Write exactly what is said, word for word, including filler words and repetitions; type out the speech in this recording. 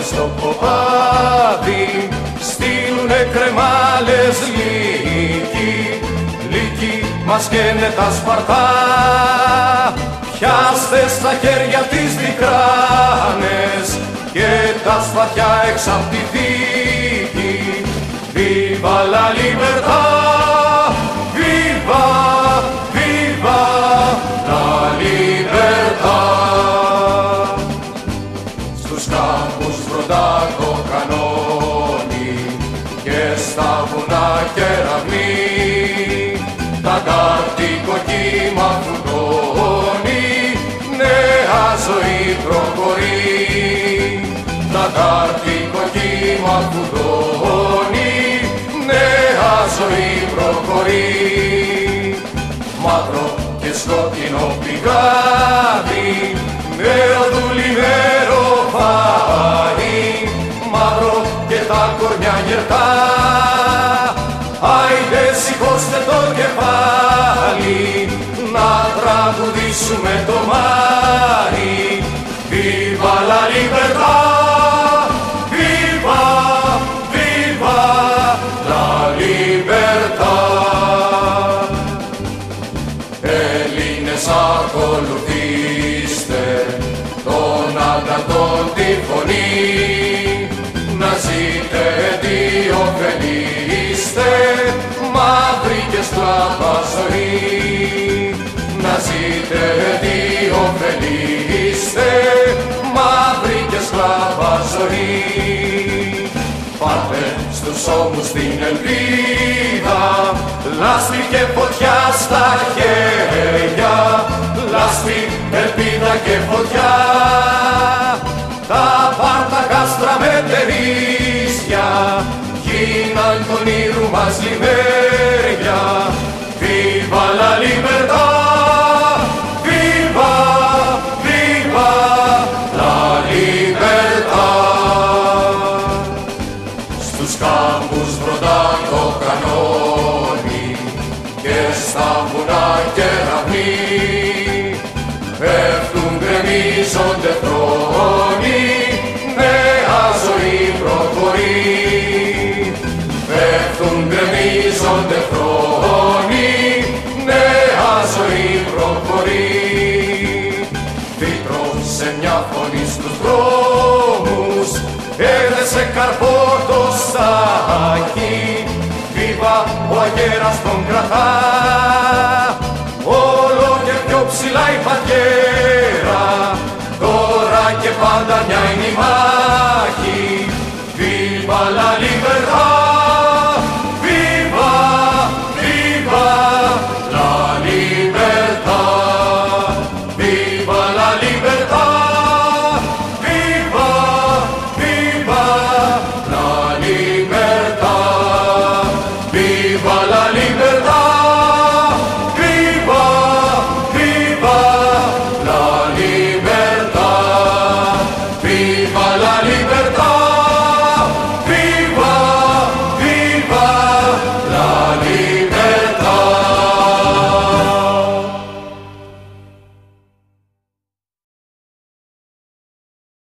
στο κοπάδι στείλουνε κρεμάλες λύκοι, λύκοι μας καίνε τα σπαρτά. Πιάστε στα χέρια τις δικράνες και τα σπαθιά εξ απ' τη δίκη. Viva la libertad, viva, viva la libertad. Στους κάμπους βροντά το κανόνι και στα βουνά κεραυνοί, τα αντάρτικο κύμα φουντώνει, νέα ζωή προχωρεί. Τα αντάρτικο κύμα φουντώνει, νέα ζωή προχωρεί. Μαύρο και σκότεινο πηγάδι, νεοδούλη νεροφάι, μαύρο και τα κορμιά γερτά. Άιντε σηκώστε το κεφάλι, να τραγουδήσουμε το μάρι. Viva la libertad, viva, viva la libertad. Έλληνες ακολουθήστε τον Ανταρτών τη φωνή, να ζείτε τι ωφελείστε, μαύρη και σκλάβα ζωή. Να ζείτε τι ωφελείστε, μαύρη και σκλάβα ζωή. Πάρτε στους ώμους την ελπίδα, λάσπη και φωτιά στα χέρια, λάσπη, ελπίδα και φωτιά. Τα πάρτα κάστρα μετερίσια γίναν των ήρου μας λιμέρια. Viva la libertad, viva, viva la libertad. Στους κάμπους βροντά το κανόνι και στα βουνά κεραυνοί, πέφτουν γκρεμίζονται θρόνοι, νέα ζωή προχωρεί. Πέφτουν γκρεμίζονται θρόνοι, νέα ζωή προχωρεί. Φύτρωσε μια φωνή στους δρόμους, έδεσε καρπό το στάχι. Βίβα ο αγέρας τον κρατά, όλο και πιο ψηλά η πατιέρα, τώρα και πάντα μια είναι η μάχη. Viva la